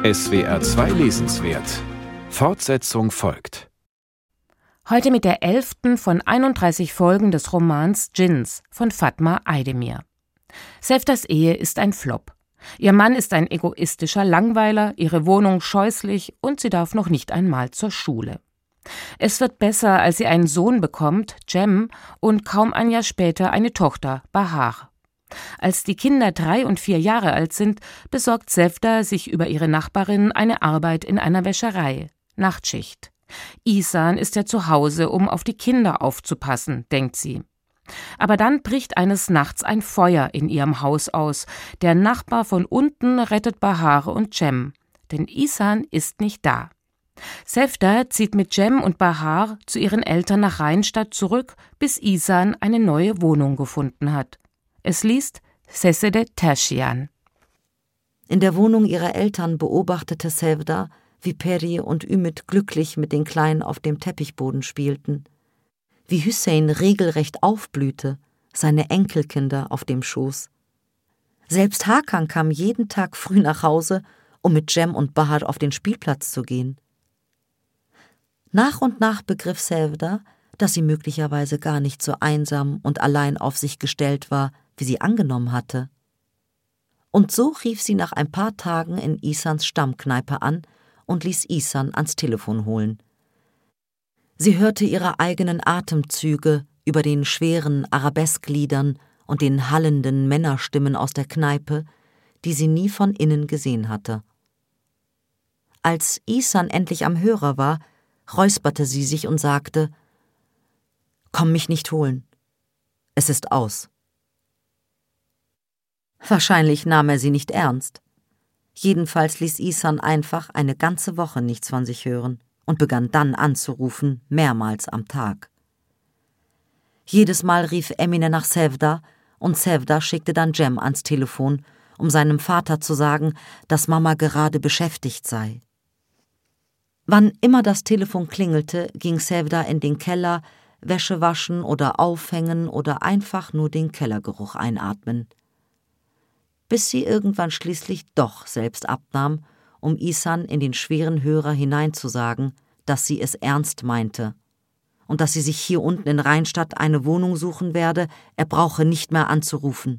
SWR 2 Lesenswert. Fortsetzung folgt. Heute mit der 11. von 31 Folgen des Romans Djinns von Fatma Aydemir. Sevdas Ehe ist ein Flop. Ihr Mann ist ein egoistischer Langweiler, ihre Wohnung scheußlich und sie darf noch nicht einmal zur Schule. Es wird besser, als sie einen Sohn bekommt, Cem, und kaum ein Jahr später eine Tochter, Bahar. Als die Kinder 3 und 4 Jahre alt sind, besorgt Sevda sich über ihre Nachbarin eine Arbeit in einer Wäscherei, Nachtschicht. Ihsan ist ja zu Hause, um auf die Kinder aufzupassen, denkt sie. Aber dann bricht eines Nachts ein Feuer in ihrem Haus aus. Der Nachbar von unten rettet Bahar und Cem, denn Ihsan ist nicht da. Sevda zieht mit Cem und Bahar zu ihren Eltern nach Rheinstadt zurück, bis Ihsan eine neue Wohnung gefunden hat. Es liest Sesede Tertian. In der Wohnung ihrer Eltern beobachtete Sevda, wie Peri und Ümit glücklich mit den Kleinen auf dem Teppichboden spielten, wie Hüseyin regelrecht aufblühte, seine Enkelkinder auf dem Schoß. Selbst Hakan kam jeden Tag früh nach Hause, um mit Cem und Bahar auf den Spielplatz zu gehen. Nach und nach begriff Sevda, dass sie möglicherweise gar nicht so einsam und allein auf sich gestellt war, wie sie angenommen hatte. Und so rief sie nach ein paar Tagen in Ihsans Stammkneipe an und ließ Ihsan ans Telefon holen. Sie hörte ihre eigenen Atemzüge über den schweren Arabeskliedern und den hallenden Männerstimmen aus der Kneipe, die sie nie von innen gesehen hatte. Als Ihsan endlich am Hörer war, räusperte sie sich und sagte: »Komm mich nicht holen. Es ist aus.« Wahrscheinlich nahm er sie nicht ernst. Jedenfalls ließ Ihsan einfach eine ganze Woche nichts von sich hören und begann dann anzurufen, mehrmals am Tag. Jedes Mal rief Emine nach Sevda und Sevda schickte dann Cem ans Telefon, um seinem Vater zu sagen, dass Mama gerade beschäftigt sei. Wann immer das Telefon klingelte, ging Sevda in den Keller, Wäsche waschen oder aufhängen oder einfach nur den Kellergeruch einatmen. Bis sie irgendwann schließlich doch selbst abnahm, um Ihsan in den schweren Hörer hineinzusagen, dass sie es ernst meinte und dass sie sich hier unten in Rheinstadt eine Wohnung suchen werde, er brauche nicht mehr anzurufen.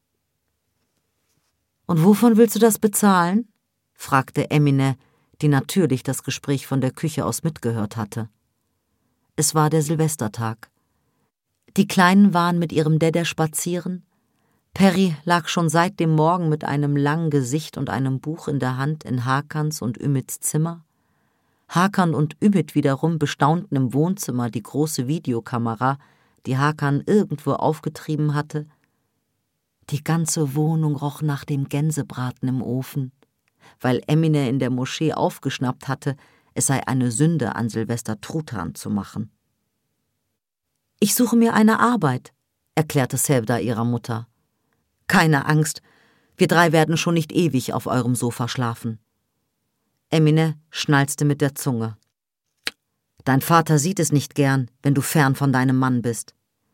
»Und wovon willst du das bezahlen?« fragte Emine, die natürlich das Gespräch von der Küche aus mitgehört hatte. Es war der Silvestertag. Die Kleinen waren mit ihrem Dädä spazieren. Peri lag schon seit dem Morgen mit einem langen Gesicht und einem Buch in der Hand in Hakans und Ümits Zimmer. Hakan und Ümit wiederum bestaunten im Wohnzimmer die große Videokamera, die Hakan irgendwo aufgetrieben hatte. Die ganze Wohnung roch nach dem Gänsebraten im Ofen, weil Emine in der Moschee aufgeschnappt hatte, es sei eine Sünde, an Silvester Truthahn zu machen. »Ich suche mir eine Arbeit«, erklärte Sevda ihrer Mutter. »Keine Angst, wir 3 werden schon nicht ewig auf eurem Sofa schlafen.« Emine schnalzte mit der Zunge. »Dein Vater sieht es nicht gern, wenn du fern von deinem Mann bist.«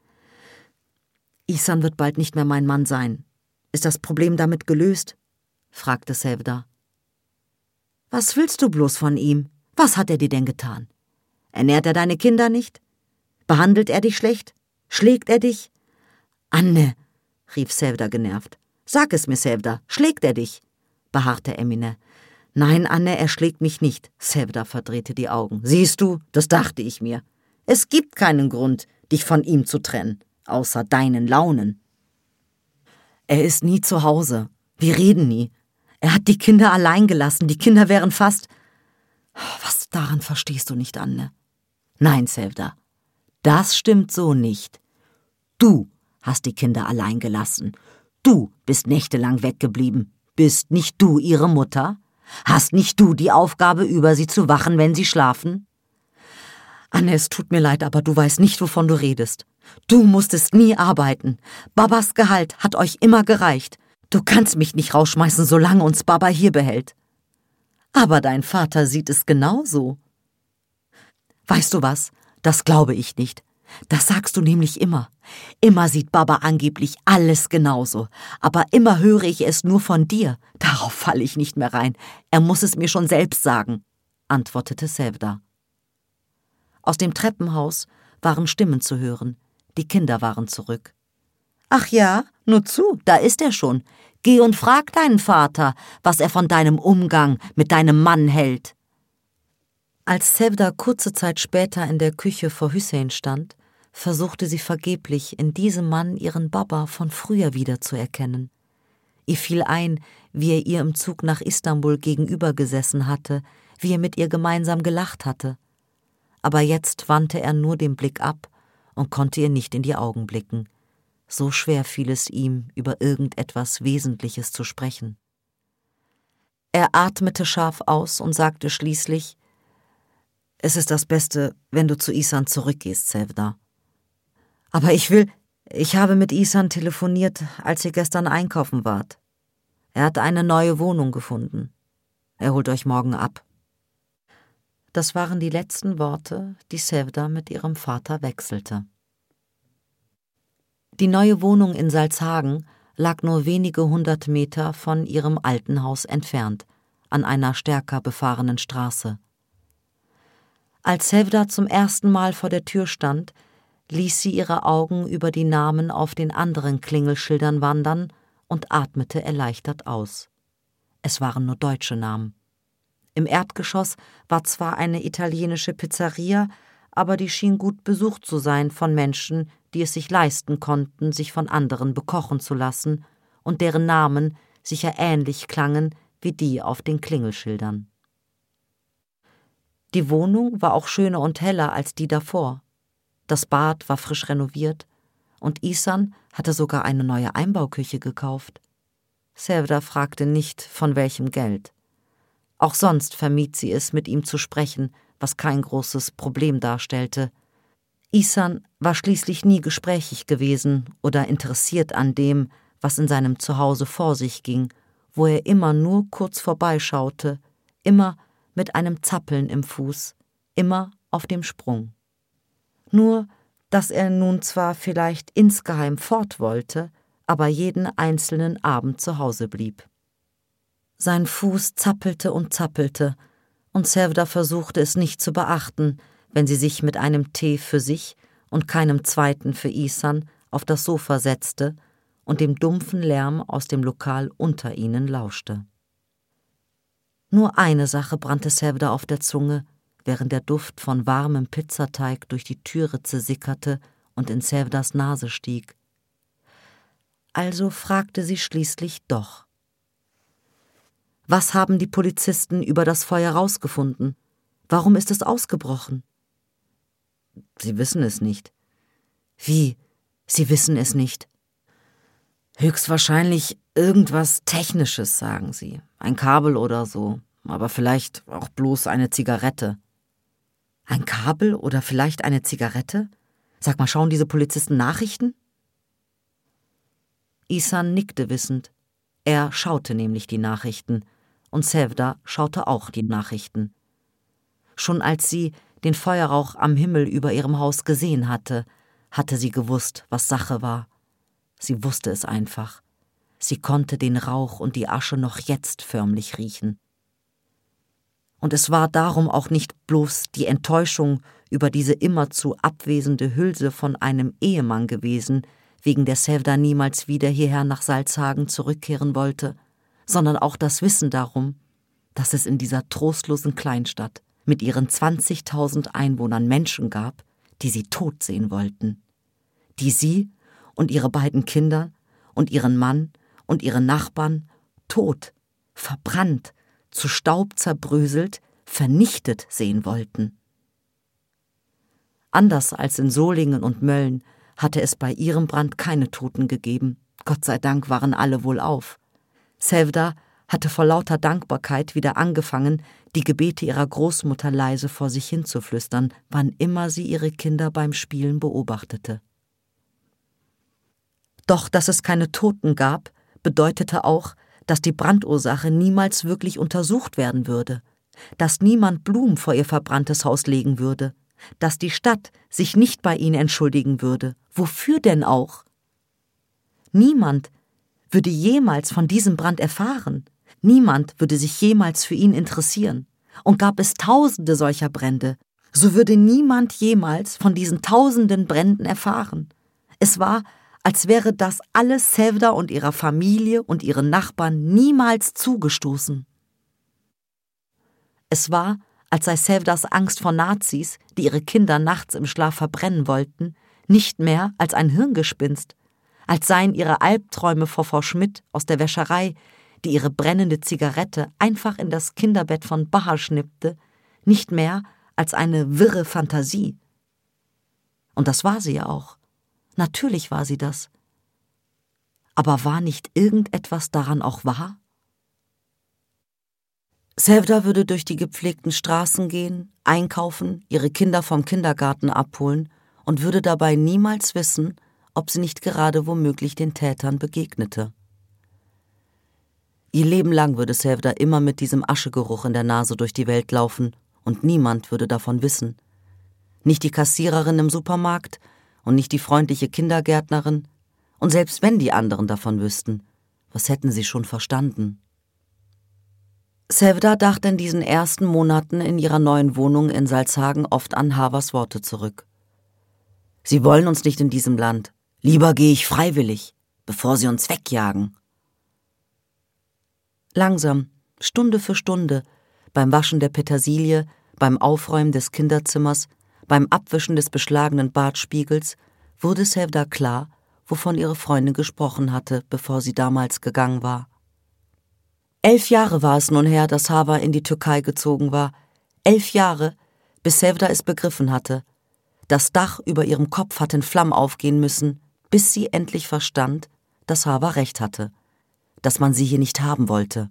»Ihsan wird bald nicht mehr mein Mann sein. Ist das Problem damit gelöst?« fragte Sevda. »Was willst du bloß von ihm? Was hat er dir denn getan? Ernährt er deine Kinder nicht? Behandelt er dich schlecht? Schlägt er dich?« »Anne«, rief Sevda genervt. »Sag es mir, Sevda, schlägt er dich?« beharrte Emine. »Nein, Anne, er schlägt mich nicht«, Sevda verdrehte die Augen. »Siehst du, das dachte ich mir. Es gibt keinen Grund, dich von ihm zu trennen, außer deinen Launen.« »Er ist nie zu Hause. Wir reden nie. Er hat die Kinder allein gelassen. Die Kinder wären fast...« »Was daran verstehst du nicht, Anne?« »Nein, Sevda, das stimmt so nicht. Du hast die Kinder allein gelassen. Du bist nächtelang weggeblieben. Bist nicht du ihre Mutter? Hast nicht du die Aufgabe, über sie zu wachen, wenn sie schlafen?« »Anne, es tut mir leid, aber du weißt nicht, wovon du redest. Du musstest nie arbeiten. Babas Gehalt hat euch immer gereicht. Du kannst mich nicht rausschmeißen, solange uns Baba hier behält.« »Aber dein Vater sieht es genauso.« »Weißt du was? Das glaube ich nicht. Das sagst du nämlich immer. Immer sieht Baba angeblich alles genauso. Aber immer höre ich es nur von dir. Darauf falle ich nicht mehr rein. Er muss es mir schon selbst sagen, antwortete Sevda. Aus dem Treppenhaus waren Stimmen zu hören. Die Kinder waren zurück. »Ach ja, nur zu, da ist er schon. Geh und frag deinen Vater, was er von deinem Umgang mit deinem Mann hält.« Als Sevda kurze Zeit später in der Küche vor Hüseyin stand, versuchte sie vergeblich, in diesem Mann ihren Baba von früher wiederzuerkennen. Ihr fiel ein, wie er ihr im Zug nach Istanbul gegenüber gesessen hatte, wie er mit ihr gemeinsam gelacht hatte. Aber jetzt wandte er nur den Blick ab und konnte ihr nicht in die Augen blicken. So schwer fiel es ihm, über irgendetwas Wesentliches zu sprechen. Er atmete scharf aus und sagte schließlich: »Es ist das Beste, wenn du zu Ihsan zurückgehst, Sevda. Aber ich habe mit Ihsan telefoniert, als ihr gestern einkaufen wart. Er hat eine neue Wohnung gefunden. Er holt euch morgen ab.« Das waren die letzten Worte, die Sevda mit ihrem Vater wechselte. Die neue Wohnung in Salzhagen lag nur wenige 100 Meter von ihrem alten Haus entfernt, an einer stärker befahrenen Straße. Als Sevda zum ersten Mal vor der Tür stand, ließ sie ihre Augen über die Namen auf den anderen Klingelschildern wandern und atmete erleichtert aus. Es waren nur deutsche Namen. Im Erdgeschoss war zwar eine italienische Pizzeria, aber die schien gut besucht zu sein von Menschen, die es sich leisten konnten, sich von anderen bekochen zu lassen und deren Namen sicher ähnlich klangen wie die auf den Klingelschildern. Die Wohnung war auch schöner und heller als die davor. Das Bad war frisch renoviert und Ihsan hatte sogar eine neue Einbauküche gekauft. Sevda fragte nicht, von welchem Geld. Auch sonst vermied sie es, mit ihm zu sprechen, was kein großes Problem darstellte. Ihsan war schließlich nie gesprächig gewesen oder interessiert an dem, was in seinem Zuhause vor sich ging, wo er immer nur kurz vorbeischaute, immer mit einem Zappeln im Fuß, immer auf dem Sprung. Nur, dass er nun zwar vielleicht insgeheim fort wollte, aber jeden einzelnen Abend zu Hause blieb. Sein Fuß zappelte und Sevda versuchte es nicht zu beachten, wenn sie sich mit einem Tee für sich und keinem zweiten für Ihsan auf das Sofa setzte und dem dumpfen Lärm aus dem Lokal unter ihnen lauschte. Nur eine Sache brannte Sevda auf der Zunge, während der Duft von warmem Pizzateig durch die Türritze sickerte und in Sevdas Nase stieg. Also fragte sie schließlich doch: »Was haben die Polizisten über das Feuer rausgefunden? Warum ist es ausgebrochen?« »Sie wissen es nicht.« »Wie? Sie wissen es nicht?« »Höchstwahrscheinlich irgendwas Technisches, sagen sie. Ein Kabel oder so, aber vielleicht auch bloß eine Zigarette.« »Ein Kabel oder vielleicht eine Zigarette? Sag mal, schauen diese Polizisten Nachrichten?« Ihsan nickte wissend. Er schaute nämlich die Nachrichten, und Sevda schaute auch die Nachrichten. Schon als sie den Feuerrauch am Himmel über ihrem Haus gesehen hatte, hatte sie gewusst, was Sache war. Sie wusste es einfach. Sie konnte den Rauch und die Asche noch jetzt förmlich riechen. Und es war darum auch nicht bloß die Enttäuschung über diese immerzu abwesende Hülse von einem Ehemann gewesen, wegen der Sevda niemals wieder hierher nach Salzhagen zurückkehren wollte, sondern auch das Wissen darum, dass es in dieser trostlosen Kleinstadt mit ihren 20.000 Einwohnern Menschen gab, die sie tot sehen wollten, die sie und ihre beiden Kinder und ihren Mann und ihre Nachbarn tot, verbrannt, zu Staub zerbröselt, vernichtet sehen wollten. Anders als in Solingen und Mölln hatte es bei ihrem Brand keine Toten gegeben. Gott sei Dank waren alle wohlauf. Sevda hatte vor lauter Dankbarkeit wieder angefangen, die Gebete ihrer Großmutter leise vor sich hinzuflüstern, wann immer sie ihre Kinder beim Spielen beobachtete. Doch dass es keine Toten gab, bedeutete auch, dass die Brandursache niemals wirklich untersucht werden würde, dass niemand Blumen vor ihr verbranntes Haus legen würde, dass die Stadt sich nicht bei ihnen entschuldigen würde. Wofür denn auch? Niemand würde jemals von diesem Brand erfahren. Niemand würde sich jemals für ihn interessieren. Und gab es Tausende solcher Brände, so würde niemand jemals von diesen tausenden Bränden erfahren. Es war, als wäre das alles Sevda und ihrer Familie und ihren Nachbarn niemals zugestoßen. Es war, als sei Sevdas Angst vor Nazis, die ihre Kinder nachts im Schlaf verbrennen wollten, nicht mehr als ein Hirngespinst, als seien ihre Albträume vor Frau Schmidt aus der Wäscherei, die ihre brennende Zigarette einfach in das Kinderbett von Baha schnippte, nicht mehr als eine wirre Fantasie. Und das war sie ja auch. Natürlich war sie das. Aber war nicht irgendetwas daran auch wahr? Sevda würde durch die gepflegten Straßen gehen, einkaufen, ihre Kinder vom Kindergarten abholen und würde dabei niemals wissen, ob sie nicht gerade womöglich den Tätern begegnete. Ihr Leben lang würde Sevda immer mit diesem Aschegeruch in der Nase durch die Welt laufen und niemand würde davon wissen. Nicht die Kassiererin im Supermarkt und nicht die freundliche Kindergärtnerin, und selbst wenn die anderen davon wüssten, was hätten sie schon verstanden? Sevda dachte in diesen ersten Monaten in ihrer neuen Wohnung in Salzhagen oft an Havas Worte zurück. Sie wollen uns nicht in diesem Land. Lieber gehe ich freiwillig, bevor sie uns wegjagen. Langsam, Stunde für Stunde, beim Waschen der Petersilie, beim Aufräumen des Kinderzimmers, beim Abwischen des beschlagenen Badspiegels, wurde Sevda klar, wovon ihre Freundin gesprochen hatte, bevor sie damals gegangen war. 11 Jahre war es nun her, dass Hava in die Türkei gezogen war. 11 Jahre, bis Sevda es begriffen hatte. Das Dach über ihrem Kopf hatte in Flammen aufgehen müssen, bis sie endlich verstand, dass Hava recht hatte, dass man sie hier nicht haben wollte.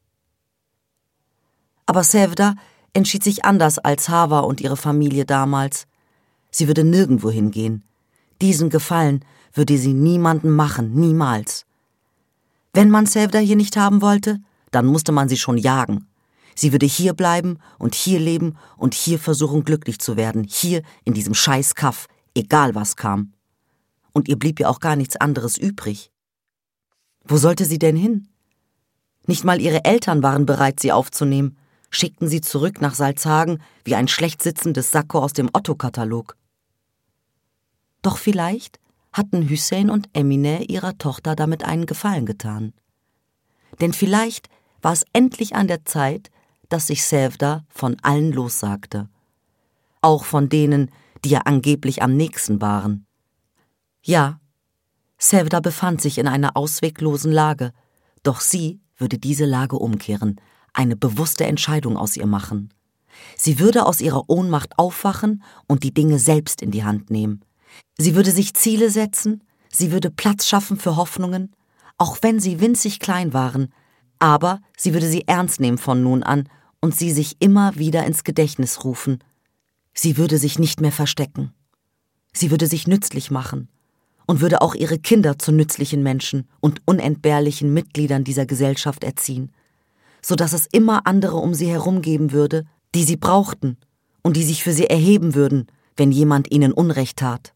Aber Sevda entschied sich anders als Hava und ihre Familie damals. Sie würde nirgendwo hingehen. Diesen Gefallen würde sie niemandem machen, niemals. Wenn man Sevda hier nicht haben wollte, dann musste man sie schon jagen. Sie würde hier bleiben und hier leben und hier versuchen, glücklich zu werden, hier in diesem Scheiß-Kaff, egal was kam. Und ihr blieb ja auch gar nichts anderes übrig. Wo sollte sie denn hin? Nicht mal ihre Eltern waren bereit, sie aufzunehmen, schickten sie zurück nach Salzhagen wie ein schlecht sitzendes Sakko aus dem Otto-Katalog. Doch vielleicht hatten Hüseyin und Emine ihrer Tochter damit einen Gefallen getan. Denn vielleicht war es endlich an der Zeit, dass sich Sevda von allen lossagte. Auch von denen, die ja angeblich am nächsten waren. Ja, Sevda befand sich in einer ausweglosen Lage, doch sie würde diese Lage umkehren, eine bewusste Entscheidung aus ihr machen. Sie würde aus ihrer Ohnmacht aufwachen und die Dinge selbst in die Hand nehmen. Sie würde sich Ziele setzen, sie würde Platz schaffen für Hoffnungen, auch wenn sie winzig klein waren, aber sie würde sie ernst nehmen von nun an und sie sich immer wieder ins Gedächtnis rufen. Sie würde sich nicht mehr verstecken. Sie würde sich nützlich machen und würde auch ihre Kinder zu nützlichen Menschen und unentbehrlichen Mitgliedern dieser Gesellschaft erziehen, so dass es immer andere um sie herum geben würde, die sie brauchten und die sich für sie erheben würden, wenn jemand ihnen Unrecht tat.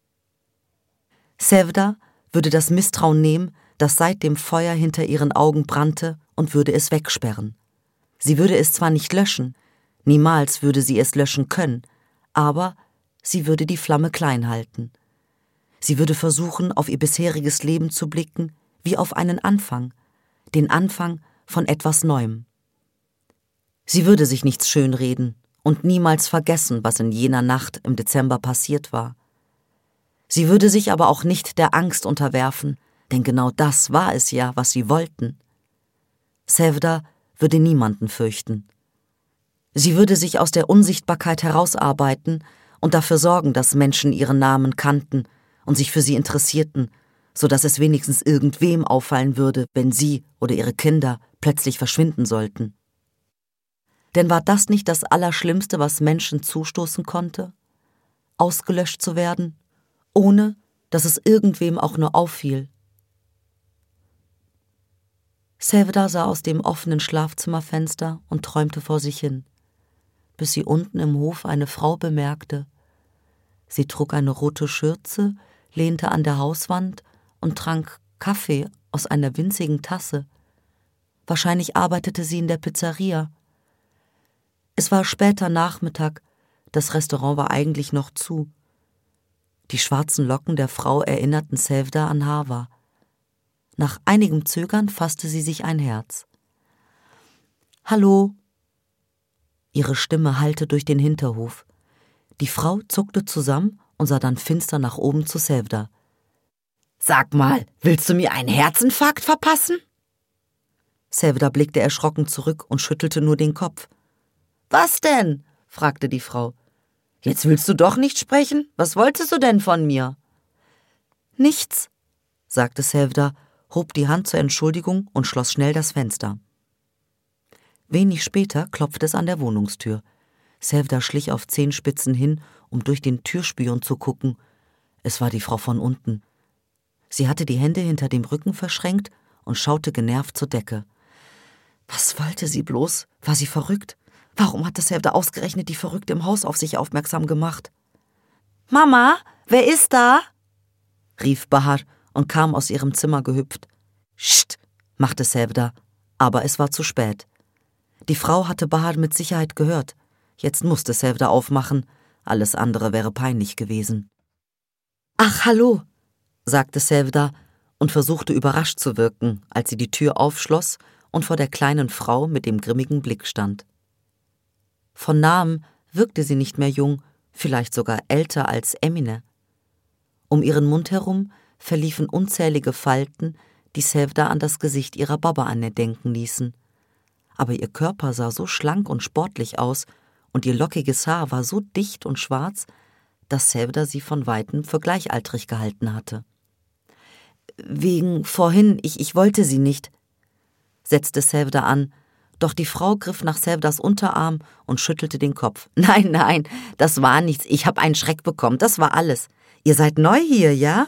Sevda würde das Misstrauen nehmen, das seit dem Feuer hinter ihren Augen brannte, und würde es wegsperren. Sie würde es zwar nicht löschen, niemals würde sie es löschen können, aber sie würde die Flamme klein halten. Sie würde versuchen, auf ihr bisheriges Leben zu blicken, wie auf einen Anfang, den Anfang von etwas Neuem. Sie würde sich nichts schönreden und niemals vergessen, was in jener Nacht im Dezember passiert war. Sie würde sich aber auch nicht der Angst unterwerfen, denn genau das war es ja, was sie wollten. Sevda würde niemanden fürchten. Sie würde sich aus der Unsichtbarkeit herausarbeiten und dafür sorgen, dass Menschen ihren Namen kannten und sich für sie interessierten, so dass es wenigstens irgendwem auffallen würde, wenn sie oder ihre Kinder plötzlich verschwinden sollten. Denn war das nicht das Allerschlimmste, was Menschen zustoßen konnte? Ausgelöscht zu werden, ohne dass es irgendwem auch nur auffiel. Sevda sah aus dem offenen Schlafzimmerfenster und träumte vor sich hin, bis sie unten im Hof eine Frau bemerkte. Sie trug eine rote Schürze, lehnte an der Hauswand und trank Kaffee aus einer winzigen Tasse. Wahrscheinlich arbeitete sie in der Pizzeria. Es war später Nachmittag, das Restaurant war eigentlich noch zu. Die schwarzen Locken der Frau erinnerten Sevda an Hava. Nach einigem Zögern fasste sie sich ein Herz. »Hallo?« Ihre Stimme hallte durch den Hinterhof. Die Frau zuckte zusammen und sah dann finster nach oben zu Sevda. »Sag mal, willst du mir einen Herzinfarkt verpassen?« Sevda blickte erschrocken zurück und schüttelte nur den Kopf. »Was denn?« fragte die Frau. »Jetzt willst du doch nicht sprechen? Was wolltest du denn von mir?« »Nichts«, sagte Sevda, hob die Hand zur Entschuldigung und schloss schnell das Fenster. Wenig später klopfte es an der Wohnungstür. Sevda schlich auf Zehenspitzen hin, um durch den Türspion zu gucken. Es war die Frau von unten. Sie hatte die Hände hinter dem Rücken verschränkt und schaute genervt zur Decke. Was wollte sie bloß? War sie verrückt? Warum hatte Sevda ausgerechnet die Verrückte im Haus auf sich aufmerksam gemacht? »Mama, wer ist da?« rief Bahar und kam aus ihrem Zimmer gehüpft. »Scht«, machte Sevda, aber es war zu spät. Die Frau hatte Bahar mit Sicherheit gehört. Jetzt musste Sevda aufmachen, alles andere wäre peinlich gewesen. »Ach, hallo«, sagte Sevda und versuchte überrascht zu wirken, als sie die Tür aufschloss und vor der kleinen Frau mit dem grimmigen Blick stand. Von Namen wirkte sie nicht mehr jung, vielleicht sogar älter als Emine. Um ihren Mund herum verliefen unzählige Falten, die Sevda an das Gesicht ihrer Baba-Anne denken ließen. Aber ihr Körper sah so schlank und sportlich aus und ihr lockiges Haar war so dicht und schwarz, dass Sevda sie von Weitem für gleichaltrig gehalten hatte. »Wegen vorhin, ich wollte sie nicht«, setzte Sevda an, doch die Frau griff nach Sevdas Unterarm und schüttelte den Kopf. »Nein, das war nichts, ich habe einen Schreck bekommen, das war alles. Ihr seid neu hier, ja?«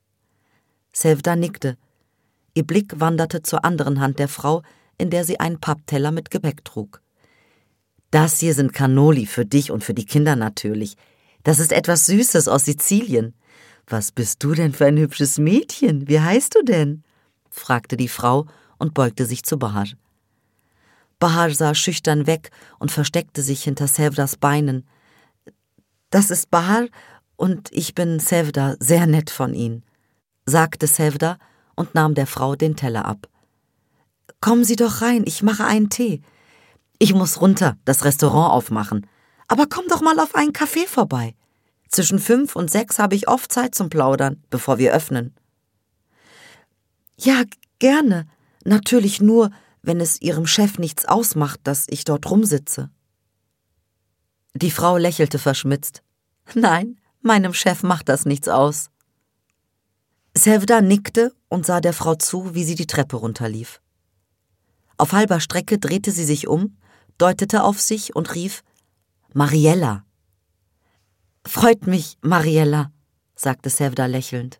Sevda nickte. Ihr Blick wanderte zur anderen Hand der Frau, in der sie einen Pappteller mit Gebäck trug. »Das hier sind Cannoli für dich und für die Kinder natürlich. Das ist etwas Süßes aus Sizilien. Was bist du denn für ein hübsches Mädchen? Wie heißt du denn?« fragte die Frau und beugte sich zu Bahar. Bahar sah schüchtern weg und versteckte sich hinter Sevdas Beinen. »Das ist Bahar und ich bin Sevda, sehr nett von Ihnen«, sagte Sevda und nahm der Frau den Teller ab. »Kommen Sie doch rein, ich mache einen Tee. Ich muss runter, das Restaurant aufmachen. Aber komm doch mal auf einen Kaffee vorbei. Zwischen 5 und 6 habe ich oft Zeit zum Plaudern, bevor wir öffnen.« »Ja, gerne. Natürlich nur, wenn es Ihrem Chef nichts ausmacht, dass ich dort rumsitze.« Die Frau lächelte verschmitzt. »Nein, meinem Chef macht das nichts aus.« Sevda nickte und sah der Frau zu, wie sie die Treppe runterlief. Auf halber Strecke drehte sie sich um, deutete auf sich und rief, »Mariella!« »Freut mich, Mariella«, sagte Sevda lächelnd.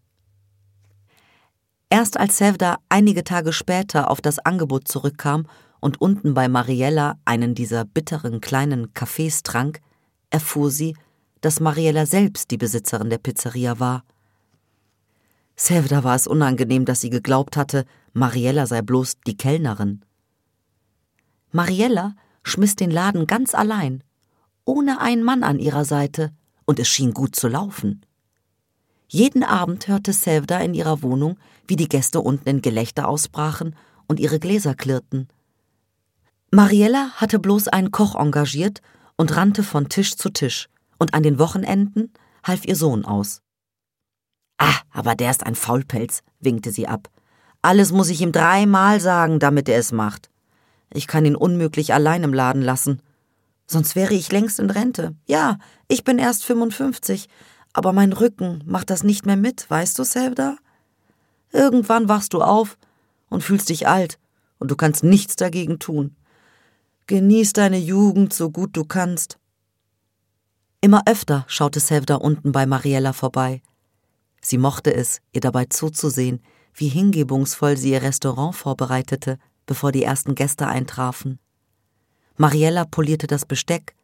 Erst als Sevda einige Tage später auf das Angebot zurückkam und unten bei Mariella einen dieser bitteren kleinen Kaffees trank, erfuhr sie, dass Mariella selbst die Besitzerin der Pizzeria war. Sevda war es unangenehm, dass sie geglaubt hatte, Mariella sei bloß die Kellnerin. Mariella schmiss den Laden ganz allein, ohne einen Mann an ihrer Seite, und es schien gut zu laufen. Jeden Abend hörte Sevda in ihrer Wohnung, wie die Gäste unten in Gelächter ausbrachen und ihre Gläser klirrten. Mariella hatte bloß einen Koch engagiert und rannte von Tisch zu Tisch, und an den Wochenenden half ihr Sohn aus. »Ah, aber der ist ein Faulpelz«, winkte sie ab. »Alles muss ich ihm 3-mal sagen, damit er es macht. Ich kann ihn unmöglich allein im Laden lassen. Sonst wäre ich längst in Rente. Ja, ich bin erst 55, aber mein Rücken macht das nicht mehr mit, weißt du, Sevda? Irgendwann wachst du auf und fühlst dich alt und du kannst nichts dagegen tun. Genieß deine Jugend so gut du kannst.« Immer öfter schaute Sevda unten bei Mariella vorbei. Sie mochte es, ihr dabei zuzusehen, wie hingebungsvoll sie ihr Restaurant vorbereitete, bevor die ersten Gäste eintrafen. Mariella polierte das Besteck,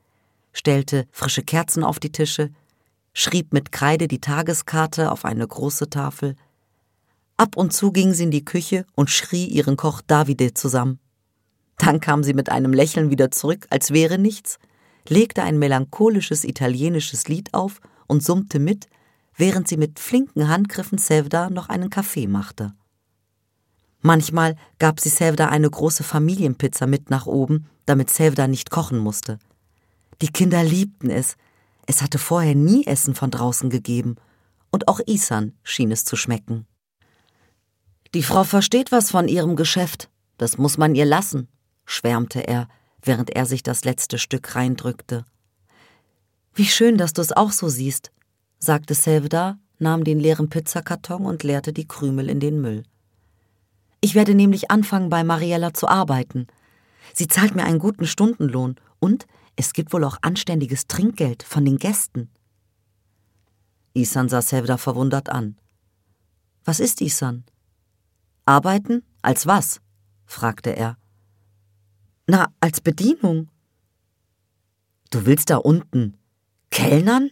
stellte frische Kerzen auf die Tische, schrieb mit Kreide die Tageskarte auf eine große Tafel. Ab und zu ging sie in die Küche und schrie ihren Koch Davide zusammen. Dann kam sie mit einem Lächeln wieder zurück, als wäre nichts, legte ein melancholisches italienisches Lied auf und summte mit, während sie mit flinken Handgriffen Sevda noch einen Kaffee machte. Manchmal gab sie Sevda eine große Familienpizza mit nach oben, damit Sevda nicht kochen musste. Die Kinder liebten es. Es hatte vorher nie Essen von draußen gegeben. Und auch Ihsan schien es zu schmecken. »Die Frau versteht was von ihrem Geschäft. Das muss man ihr lassen«, schwärmte er, während er sich das letzte Stück reindrückte. »Wie schön, dass du es auch so siehst«, sagte Sevda, nahm den leeren Pizzakarton und leerte die Krümel in den Müll. »Ich werde nämlich anfangen, bei Mariella zu arbeiten. Sie zahlt mir einen guten Stundenlohn und es gibt wohl auch anständiges Trinkgeld von den Gästen.« Ihsan sah Sevda verwundert an. »Was ist Ihsan?« »Arbeiten? Als was?« fragte er. »Na, als Bedienung.« »Du willst da unten kellnern?«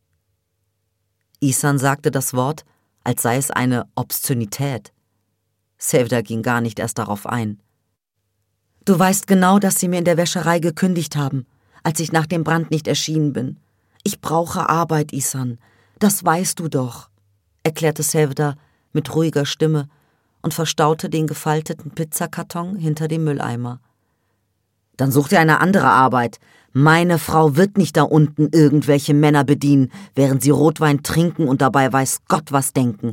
Ihsan sagte das Wort, als sei es eine Obszönität. Sevda ging gar nicht erst darauf ein. »Du weißt genau, dass sie mir in der Wäscherei gekündigt haben, als ich nach dem Brand nicht erschienen bin. Ich brauche Arbeit, Ihsan. Das weißt du doch«, erklärte Sevda mit ruhiger Stimme und verstaute den gefalteten Pizzakarton hinter dem Mülleimer. »Dann such dir eine andere Arbeit. Meine Frau wird nicht da unten irgendwelche Männer bedienen, während sie Rotwein trinken und dabei weiß Gott was denken.«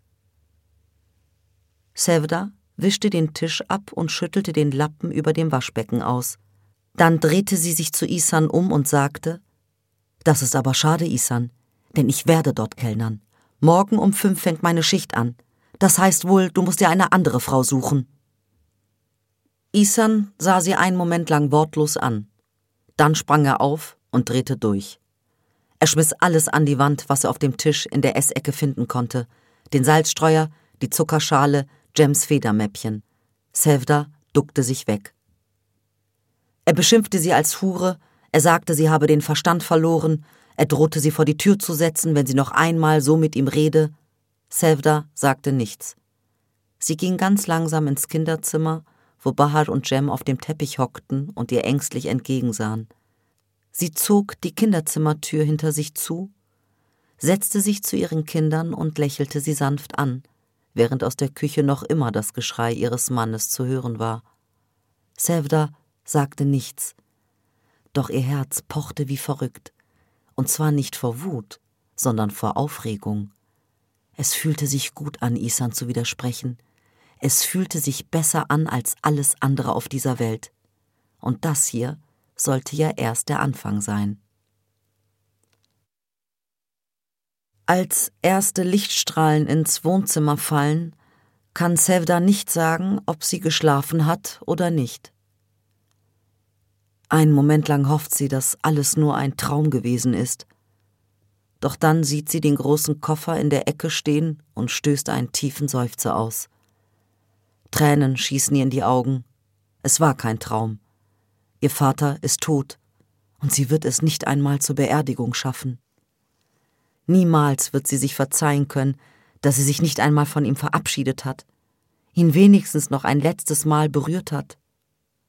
Sevda wischte den Tisch ab und schüttelte den Lappen über dem Waschbecken aus. Dann drehte sie sich zu Ihsan um und sagte: »Das ist aber schade, Ihsan, denn ich werde dort kellnern. Morgen um 5 fängt meine Schicht an. Das heißt wohl, du musst dir eine andere Frau suchen.« Ihsan sah sie einen Moment lang wortlos an. Dann sprang er auf und drehte durch. Er schmiss alles an die Wand, was er auf dem Tisch in der Essecke finden konnte. Den Salzstreuer, die Zuckerschale, Jems Federmäppchen. Sevda duckte sich weg. Er beschimpfte sie als Hure, er sagte, sie habe den Verstand verloren, er drohte sie vor die Tür zu setzen, wenn sie noch einmal so mit ihm rede. Sevda sagte nichts. Sie ging ganz langsam ins Kinderzimmer, wo Bahar und Jem auf dem Teppich hockten und ihr ängstlich entgegensahen. Sie zog die Kinderzimmertür hinter sich zu, setzte sich zu ihren Kindern und lächelte sie sanft an, während aus der Küche noch immer das Geschrei ihres Mannes zu hören war. Sevda sagte nichts, doch ihr Herz pochte wie verrückt, und zwar nicht vor Wut, sondern vor Aufregung. Es fühlte sich gut an, Ihsan zu widersprechen. Es fühlte sich besser an als alles andere auf dieser Welt. Und das hier sollte ja erst der Anfang sein. Als erste Lichtstrahlen ins Wohnzimmer fallen, kann Sevda nicht sagen, ob sie geschlafen hat oder nicht. Einen Moment lang hofft sie, dass alles nur ein Traum gewesen ist. Doch dann sieht sie den großen Koffer in der Ecke stehen und stößt einen tiefen Seufzer aus. Tränen schießen ihr in die Augen. Es war kein Traum. Ihr Vater ist tot und sie wird es nicht einmal zur Beerdigung schaffen. Niemals wird sie sich verzeihen können, dass sie sich nicht einmal von ihm verabschiedet hat, ihn wenigstens noch ein letztes Mal berührt hat.